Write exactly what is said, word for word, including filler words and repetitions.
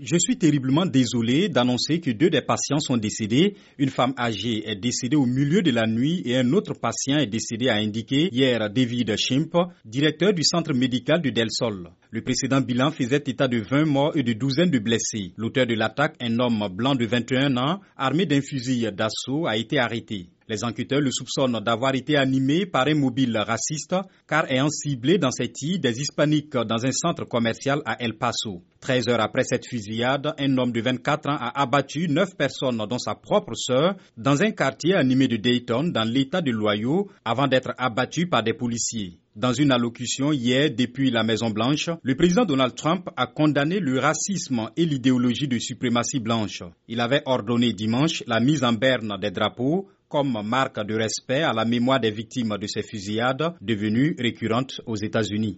Je suis terriblement désolé d'annoncer que deux des patients sont décédés. Une femme âgée est décédée au milieu de la nuit et un autre patient est décédé, a indiqué hier David Schimp, directeur du centre médical de Del Sol. Le précédent bilan faisait état de vingt morts et de douzaines de blessés. L'auteur de l'attaque, un homme blanc de vingt et un ans, armé d'un fusil d'assaut, a été arrêté. Les enquêteurs le soupçonnent d'avoir été animé par un mobile raciste, car ayant ciblé dans cette île des hispaniques dans un centre commercial à El Paso. treize heures après cette fusillade, un homme de vingt-quatre ans a abattu neuf personnes, dont sa propre sœur, dans un quartier animé de Dayton, dans l'état de l'Ohio, avant d'être abattu par des policiers. Dans une allocution hier depuis la Maison-Blanche, le président Donald Trump a condamné le racisme et l'idéologie de suprématie blanche. Il avait ordonné dimanche la mise en berne des drapeaux comme marque de respect à la mémoire des victimes de ces fusillades devenues récurrentes aux États-Unis.